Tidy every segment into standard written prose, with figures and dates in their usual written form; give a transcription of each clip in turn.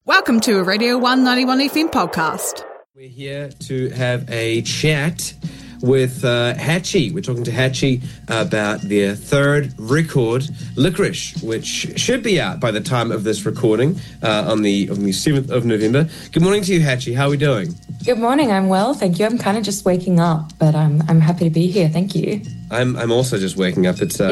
Welcome to a Radio 191 FM podcast. We're here to have a chat with Hatchie. We're talking to Hatchie about their third record, Licorice, which should be out by the time of this recording on the 7th of November. Good morning to you, Hatchie. How are we doing? Good morning. I'm well, thank you. I'm kind of just waking up, but I'm happy to be here. Thank you. I'm also just waking up. It's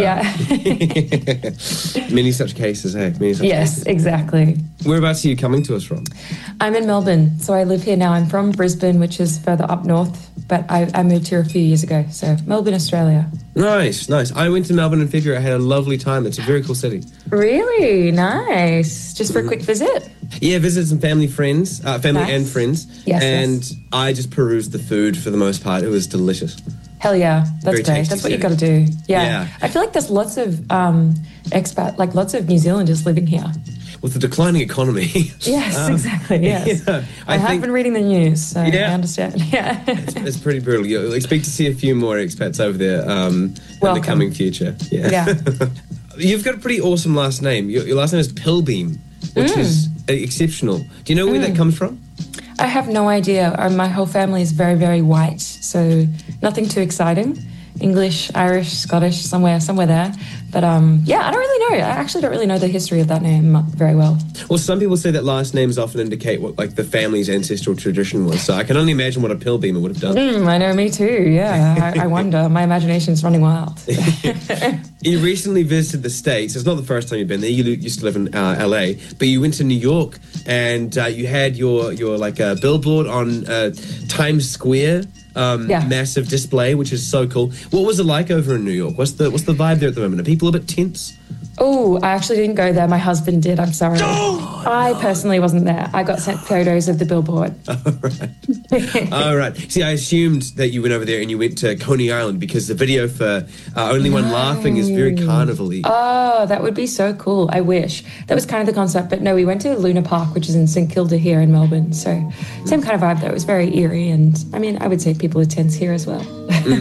many such cases, hey? Yes, exactly. Whereabouts are you coming to us from? I'm in Melbourne, so I live here now. I'm from Brisbane, which is further up north, but I moved here a few years ago, so Melbourne, Australia. Nice. I went to Melbourne in February. I had a lovely time. It's a very cool city. Really? Nice. Just for a quick visit? Yeah, visited some family and friends. Yes, and I just perused the food for the most part. It was delicious. Hell yeah, that's Very great. tasty That's what you city. got to do. Yeah. Yeah. I feel like there's lots of lots of New Zealanders living here. With the declining economy. Yes, exactly. Yes. Yeah, I have been reading the news, so Yeah. I understand. Yeah. It's pretty brutal. You'll expect to see a few more expats over there in the Welcome. coming future. Yeah. You've got a pretty awesome last name. Your last name is Pilbeam, which is exceptional. Do you know where that comes from? I have no idea. My whole family is very, very white, so nothing too exciting. English, Irish, Scottish, somewhere there. But I don't really know. I actually don't really know the history of that name very well. Well, some people say that last names often indicate what the family's ancestral tradition was. So I can only imagine what a Pilbeamer would have done. I know, me too. Yeah, I wonder. My imagination's running wild. You recently visited the States. It's not the first time you've been there. You used to live in LA, but you went to New York and you had your billboard on Times Square. Massive display, which is so cool. What was it like over in New York? What's the vibe there at the moment? Are people a bit tense? Oh, I actually didn't go there. My husband did. I'm sorry. I personally wasn't there. I got sent photos of the billboard. All right. See, I assumed that you went over there and you went to Coney Island because the video for Only One Laughing is very carnival-y. Oh, that would be so cool. I wish. That was kind of the concept. But no, we went to Luna Park, which is in St Kilda here in Melbourne. So same kind of vibe, though. It was very eerie. And I mean, I would say people are tense here as well.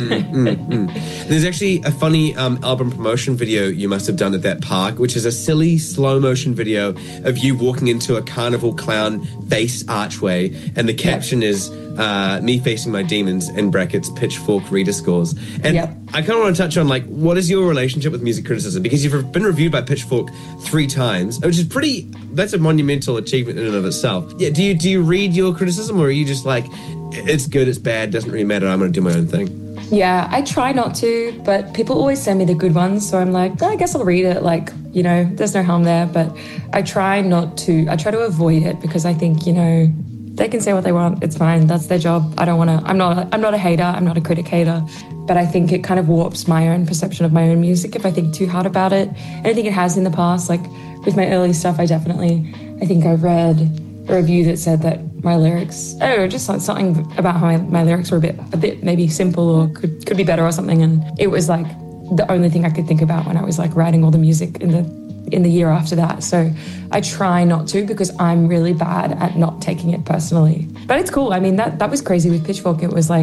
There's actually a funny album promotion video you must have done at that park, which is a silly slow motion video of you walking into a carnival clown face archway, and the caption is me facing my demons, in brackets, Pitchfork reader scores. And I kind of want to touch on what is your relationship with music criticism, because you've been reviewed by Pitchfork 3 times, which is that's a monumental achievement in and of itself. Yeah, do you read your criticism, or are you just it's good, it's bad, doesn't really matter, I'm going to do my own thing? Yeah, I try not to, but people always send me the good ones, so I'm like, I guess I'll read it, there's no harm there, but I try to avoid it, because I think, they can say what they want, it's fine, that's their job. I'm not a hater, I'm not a critic hater, but I think it kind of warps my own perception of my own music if I think too hard about it. And I think it has in the past, with my early stuff, I think I read a review that said that my lyrics, I don't know, just something about how my lyrics were a bit maybe simple or could be better or something. And it was the only thing I could think about when I was writing all the music in the year after that. So I try not to, because I'm really bad at not taking it personally. But it's cool. I mean, that was crazy with Pitchfork. It was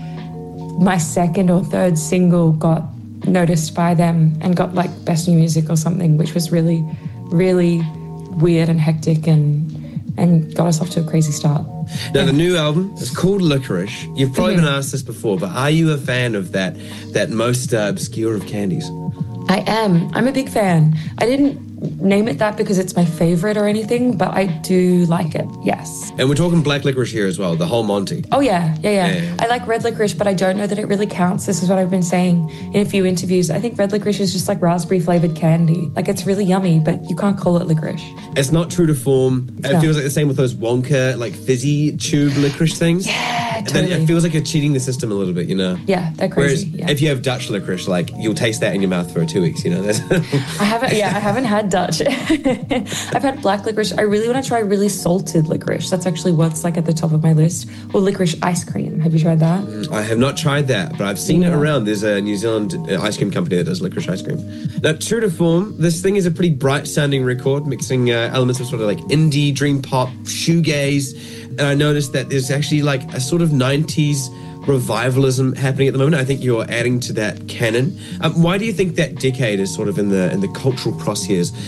my second or third single got noticed by them and got Best New Music or something, which was really, really weird and hectic and got us off to a crazy start. Now, the new album is called Licorice. You've probably been asked this before, but are you a fan of that most obscure of candies? I am. I'm a big fan. I didn't name it that because it's my favorite or anything, but I do like it, yes. And we're talking black licorice here as well, the whole Monty. Oh, yeah. I like red licorice, but I don't know that it really counts. This is what I've been saying in a few interviews. I think red licorice is just raspberry-flavoured candy. It's really yummy, but you can't call it licorice. It's not true to form. It feels like the same with those Wonka, fizzy tube licorice things. Yeah, And totally. then it feels like you're cheating the system a little bit, Yeah, they're crazy. Whereas if you have Dutch licorice, you'll taste that in your mouth for 2 weeks, That's I haven't had Dutch. I've had black licorice. I really want to try really salted licorice. That's actually what's at the top of my list. Or licorice ice cream. Have you tried that? I have not tried that, but I've seen it around. There's a New Zealand ice cream company that does licorice ice cream. Now, true to form, this thing is a pretty bright-sounding record, mixing elements of sort of indie, dream pop, shoegaze. And I noticed that there's actually a sort of 90s revivalism happening at the moment. I think you're adding to that canon. Why do you think that decade is sort of in the cultural crosshairs?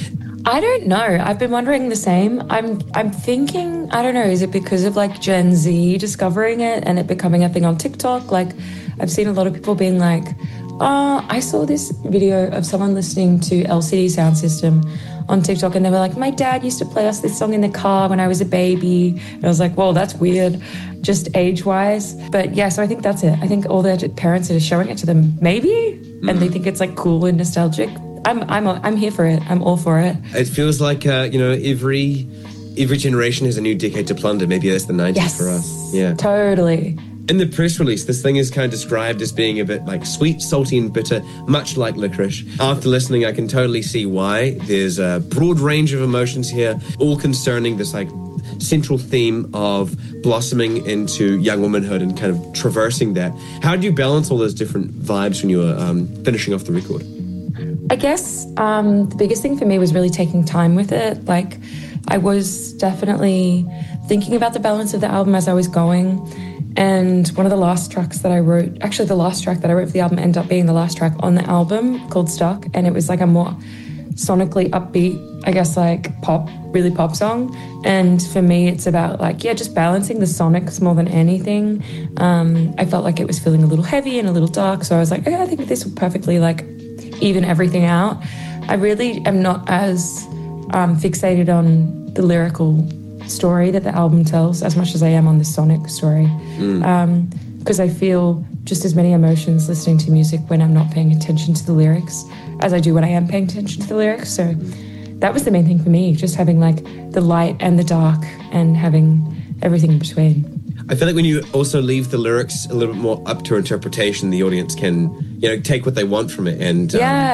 I don't know. I've been wondering the same. I'm thinking, I don't know, is it because of like Gen Z discovering it and it becoming a thing on TikTok? Like I've seen a lot of people being like, I saw this video of someone listening to LCD Sound System on TikTok and they were like, my dad used to play us this song in the car when I was a baby. And I was like, well, that's weird, just age-wise. But yeah, so I think that's it. I think all their parents are just showing it to them, maybe, and they think it's like cool and nostalgic. I'm here for it. I'm all for it. It feels like every generation has a new decade to plunder. Maybe that's the 90s for us. Yeah, totally. In the press release, this thing is kind of described as being a bit like sweet, salty, and bitter, much like licorice. After listening, I can totally see why. There's a broad range of emotions here, all concerning this like central theme of blossoming into young womanhood and kind of traversing that. How do you balance all those different vibes when you were finishing off the record? I guess the biggest thing for me was really taking time with it. Like, I was definitely thinking about the balance of the album as I was going. And one of the last tracks that I wrote, actually the last track that I wrote for the album ended up being the last track on the album, called Stuck. And it was like a more sonically upbeat, I guess, like really pop song. And for me, it's about like, yeah, just balancing the sonics more than anything. I felt like it was feeling a little heavy and a little dark. So I was like, okay, I think this will perfectly like even everything out. I really am not as fixated on the lyrical story that the album tells as much as I am on the sonic story. Because I feel just as many emotions listening to music when I'm not paying attention to the lyrics as I do when I am paying attention to the lyrics. So that was the main thing for me, just having like the light and the dark and having everything in between. I feel like when you also leave the lyrics a little bit more up to interpretation, the audience can, take what they want from it and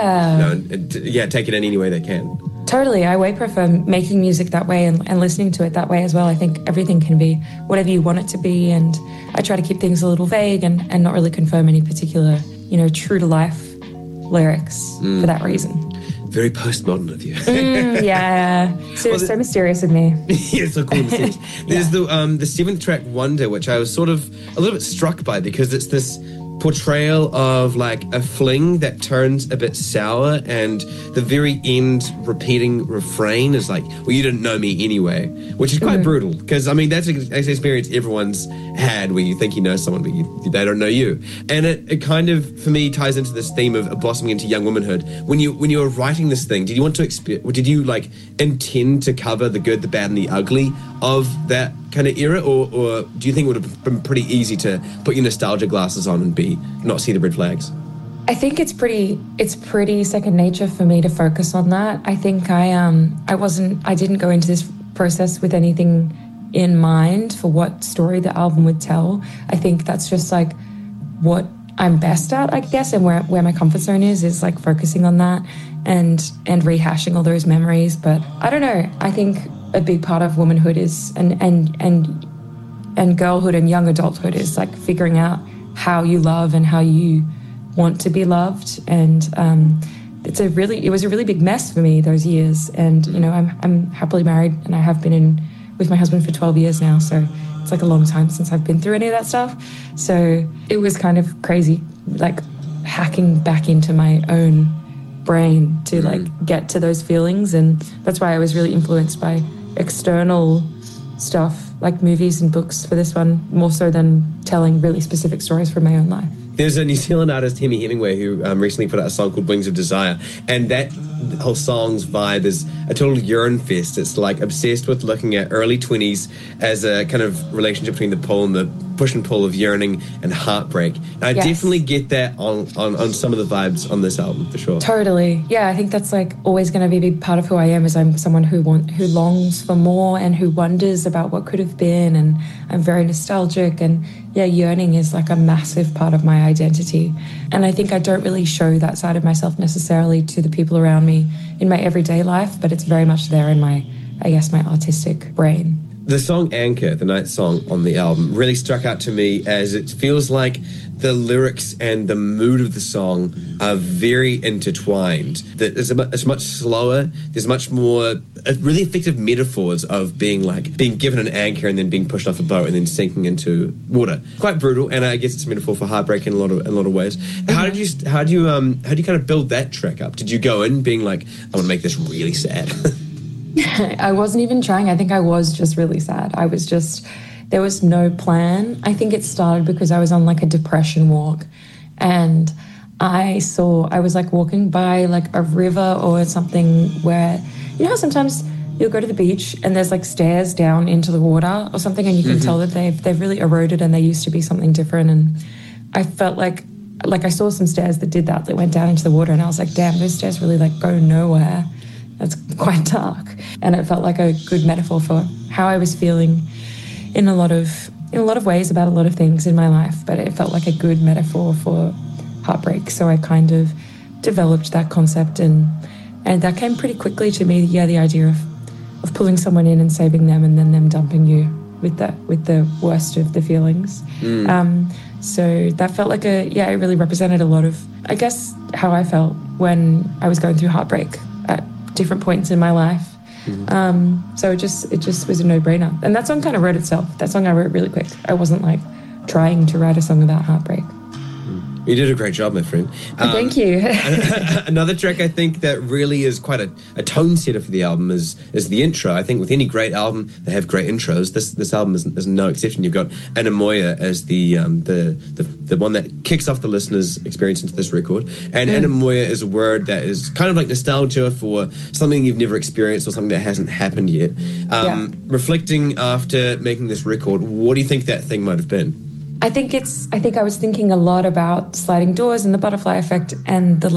take it in any way they can. Totally. I way prefer making music that way and listening to it that way as well. I think everything can be whatever you want it to be, and I try to keep things a little vague and not really confirm any particular, true to life lyrics for that reason. Very postmodern of you. Yeah. So mysterious of me. Yeah, so cool. Mysterious. There's the seventh track, Wonder, which I was sort of a little bit struck by because it's this portrayal of like a fling that turns a bit sour, and the very end repeating refrain is like, well, you didn't know me anyway, which is quite brutal because that's an experience everyone's had where you think you know someone but they don't know you. And it kind of for me ties into this theme of blossoming into young womanhood. When you were writing this thing, did you like intend to cover the good, the bad, and the ugly of that kind of era, or do you think it would have been pretty easy to put your nostalgia glasses on and not see the red flags? I think it's pretty second nature for me to focus on that. I think I didn't go into this process with anything in mind for what story the album would tell. I think that's just like what I'm best at, I guess, and where my comfort zone is like focusing on that and rehashing all those memories. But I don't know. I think a big part of womanhood is and girlhood and young adulthood is like figuring out how you love and how you want to be loved. And it was a really big mess for me those years. And I'm happily married and I have been with my husband for 12 years now. So it's like a long time since I've been through any of that stuff. So it was kind of crazy, like hacking back into my own brain to like get to those feelings. And that's why I was really influenced by external stuff like movies and books for this one, more so than telling really specific stories from my own life. There's a New Zealand artist, Hemi Hemingway, who recently put out a song called Wings of Desire, and that whole song's vibe is a total yearn fest. It's like obsessed with looking at early 20s as a kind of relationship between the pull and the push and pull of yearning and heartbreak. And I definitely get that on some of the vibes on this album, for sure. Totally. Yeah, I think that's like always going to be a big part of who I am, is I'm someone who longs for more and who wonders about what could have been, and I'm very nostalgic, and yearning is like a massive part of my identity. And I think I don't really show that side of myself necessarily to the people around me in my everyday life, but it's very much there in my artistic brain. The song Anchor, the ninth song on the album, really struck out to me as it feels like the lyrics and the mood of the song are very intertwined. It's much slower. There's much more really effective metaphors of being given an anchor and then being pushed off a boat and then sinking into water. Quite brutal, and I guess it's a metaphor for heartbreak in a lot of ways. How do you kind of build that track up? Did you go in being like, I want to make this really sad? I wasn't even trying. I think I was just really sad. There was no plan. I think it started because I was on like a depression walk, and I was like walking by like a river or something where, you know how sometimes you'll go to the beach and there's like stairs down into the water or something, and you can tell that they've really eroded and they used to be something different. And I felt like I saw some stairs that did that went down into the water, and I was like, damn, those stairs really like go nowhere. That's quite dark. And it felt like a good metaphor for how I was feeling in a lot of ways about a lot of things in my life, but it felt like a good metaphor for heartbreak. So I kind of developed that concept, and that came pretty quickly to me. Yeah, the idea of pulling someone in and saving them, and then them dumping you with the worst of the feelings. So that felt like it really represented a lot of, I guess, how I felt when I was going through heartbreak at different points in my life. So it just was a no-brainer. And that song kind of wrote itself. That song I wrote really quick. I wasn't like trying to write a song about heartbreak. You did a great job, my friend. Thank you. Another track I think that really is quite a tone setter for the album is the intro. I think with any great album, they have great intros. This album is no exception. You've got Ana Moya as the one that kicks off the listener's experience into this record. And Ana Moya is a word that is kind of like nostalgia for something you've never experienced or something that hasn't happened yet. Reflecting after making this record, what do you think that thing might have been? I think I was thinking a lot about sliding doors and the butterfly effect and the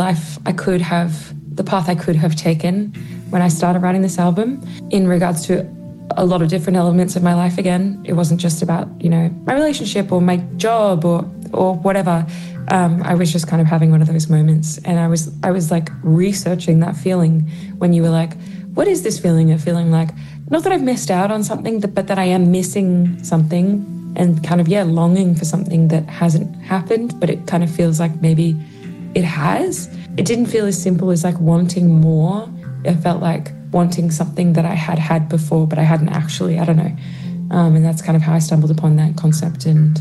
path I could have taken when I started writing this album in regards to a lot of different elements of my life again. It wasn't just about, my relationship or my job or whatever. I was just kind of having one of those moments, and I was like researching that feeling when you were like, what is this feeling of feeling like, not that I've missed out on something, but that I am missing something. And kind of, longing for something that hasn't happened, but it kind of feels like maybe it has. It didn't feel as simple as like wanting more. It felt like wanting something that I had before, but I hadn't actually, I don't know. And that's kind of how I stumbled upon that concept. And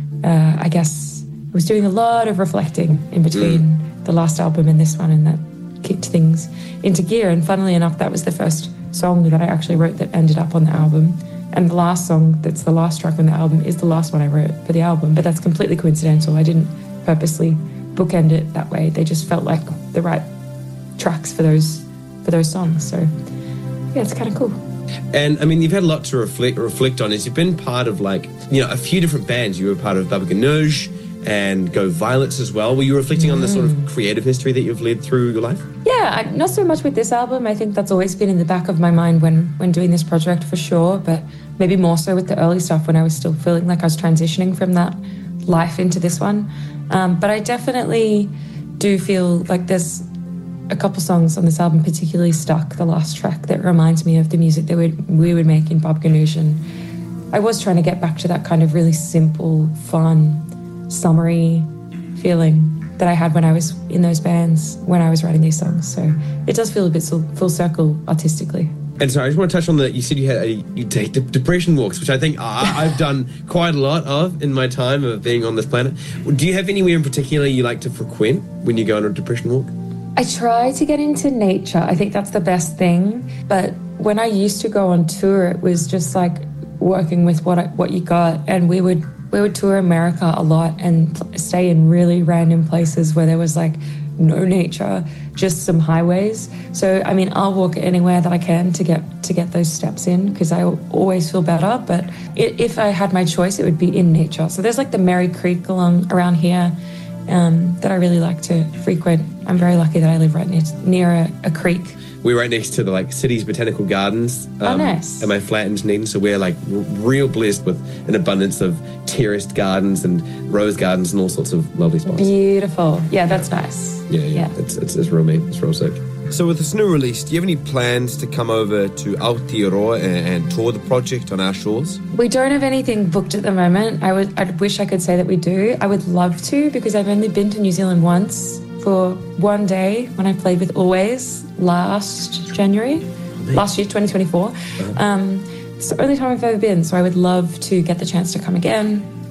I guess I was doing a lot of reflecting in between the last album and this one, and that kicked things into gear. And funnily enough, that was the first song that I actually wrote that ended up on the album. And the last song that's the last track on the album is the last one I wrote for the album. But that's completely coincidental. I didn't purposely bookend it that way. They just felt like the right tracks for those songs. So, yeah, it's kind of cool. And, I mean, you've had a lot to reflect on. As you've been part of, a few different bands. You were part of Baba Ganoush and Go Violets as well. Were you reflecting on the sort of creative history that you've led through your life? Yeah, not so much with this album. I think that's always been in the back of my mind when doing this project for sure, but maybe more so with the early stuff when I was still feeling like I was transitioning from that life into this one. But I definitely do feel like there's a couple songs on this album, particularly Stuck, the last track, that reminds me of the music that we would make in Baba Ganoush. And I was trying to get back to that kind of really simple, fun, summery feeling that I had when I was in those bands when I was writing these songs. So it does feel a bit full circle artistically. And so I just want to touch on you said you take depression walks, which I think I've done quite a lot of in my time of being on this planet. Do you have anywhere in particular you like to frequent when you go on a depression walk? I try to get into nature. I think that's the best thing. But when I used to go on tour, it was just like working with what you got. And we would tour America a lot and stay in really random places where there was like no nature, just some highways. So, I mean, I'll walk anywhere that I can to get those steps in because I always feel better. But if I had my choice, it would be in nature. So there's like the Merry Creek around here that I really like to frequent. I'm very lucky that I live right near a creek. We're right next to the city's botanical gardens. Nice. And my flat in Dunedin, so we're real blessed with an abundance of terraced gardens and rose gardens and all sorts of lovely spots. Beautiful. Yeah, that's nice. Yeah. It's real neat. It's real sick. So with this new release, do you have any plans to come over to Aotearoa and tour the project on our shores? We don't have anything booked at the moment. I wish I could say that we do. I would love to because I've only been to New Zealand once for one day when I played with Always last January, last year, 2024. It's the only time I've ever been, so I would love to get the chance to come again.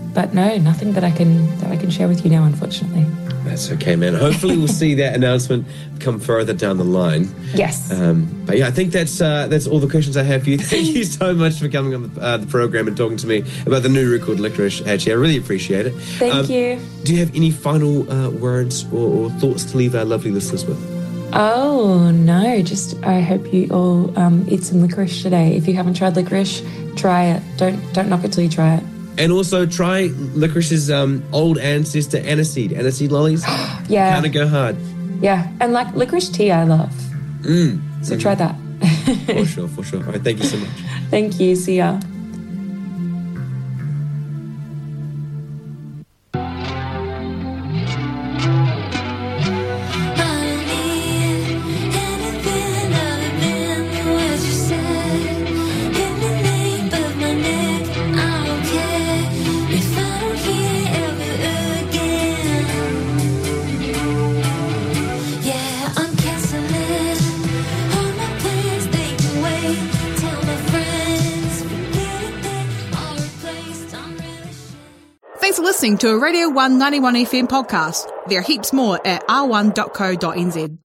But no, nothing that I can share with you now, unfortunately. That's okay, man. Hopefully we'll see that announcement come further down the line. Yes. But yeah, I think that's all the questions I have for you. Thank you so much for coming on the program and talking to me about the new record Licorice, Hatchie. I really appreciate it. Thank you. Do you have any final words or thoughts to leave our lovely listeners with? Oh, no. Just I hope you all eat some licorice today. If you haven't tried licorice, try it. Don't knock it till you try it. And also try Licorice's old ancestor, aniseed. Aniseed lollies. Yeah. Kind of go hard. Yeah. And like licorice tea I love. So try that. For sure. All right, thank you so much. Thank you. See ya. Thanks for listening to a Radio 191 FM podcast. There are heaps more at r1.co.nz.